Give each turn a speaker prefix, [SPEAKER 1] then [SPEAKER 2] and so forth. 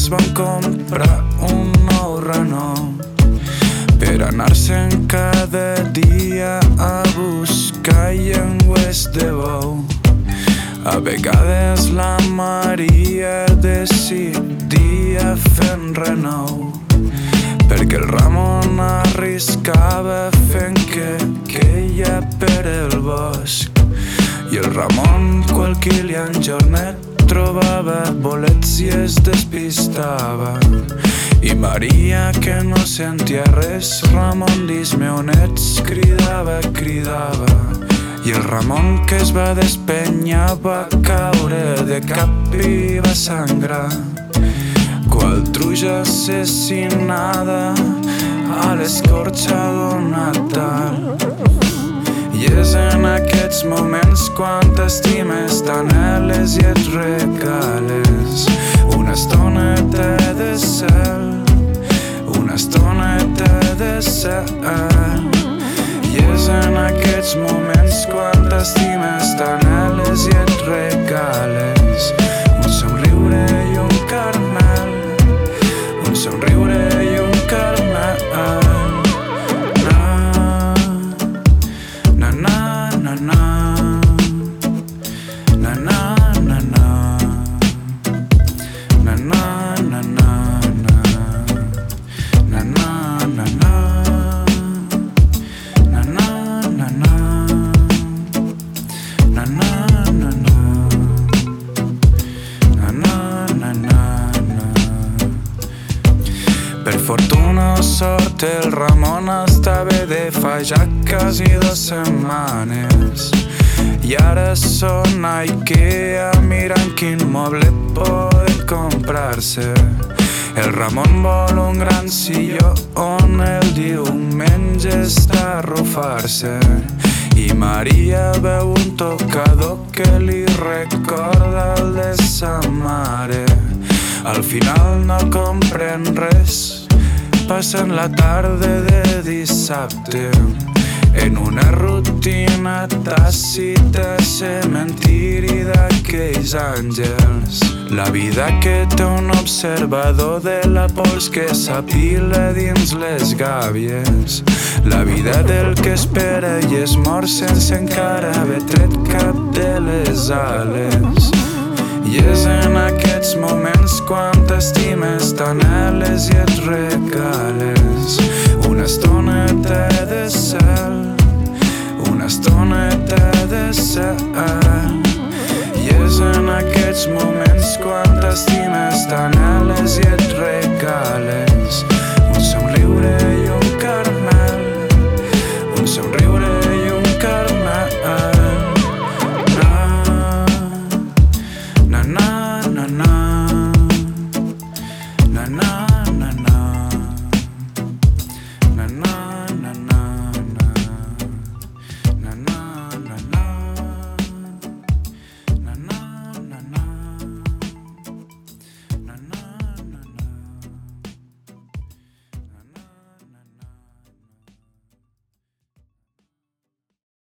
[SPEAKER 1] es van comprar un nou Renault per anar-se'n cada dia a buscar llengües de bou. A vegades la Maria decidia fent renou, perquè el Ramon arriscava fent que queia per el bosc. I el Ramon qualque Jornet trobava bolets i es despistava. I Maria, que no sentia res, Ramon, dis-me on ets, cridava. I el Ramon, que es va despenyar, va caure de cap i va sangrar. Qual truja assassinada a l'escorxa d'un Natal. I és en aquests moments quan t'estimes tant eles i et regales una estoneta de cel, una estoneta de cel. I és en aquests moments quan t'estimes tant eles i et regales un somriure i un caramel, un somriure i un caramel. Per fortuna o sort el Ramon estava de fa ja quasi 2 setmanes i ara són a Ikea mirant quin moble poden comprar-se. El Ramon vol un gran silló on el diumenge està a arrufar-se i Maria veu un tocador que li recorda el de sa mare. Al final no compren res, passen la tarda de dissabte en una rutina tàcita, cementiri d'aquells àngels. La vida que té un observador de la pols que s'apila dins les gàbies. La vida del que espera i es mor sense encara haver tret cap de les ales. I és en aquests moments quan t'estimes tant eles i et regales una estoneta de cel, una estoneta de cel. I és en aquests moments quan t'estimes tant eles i et regales un somriure i un caramel.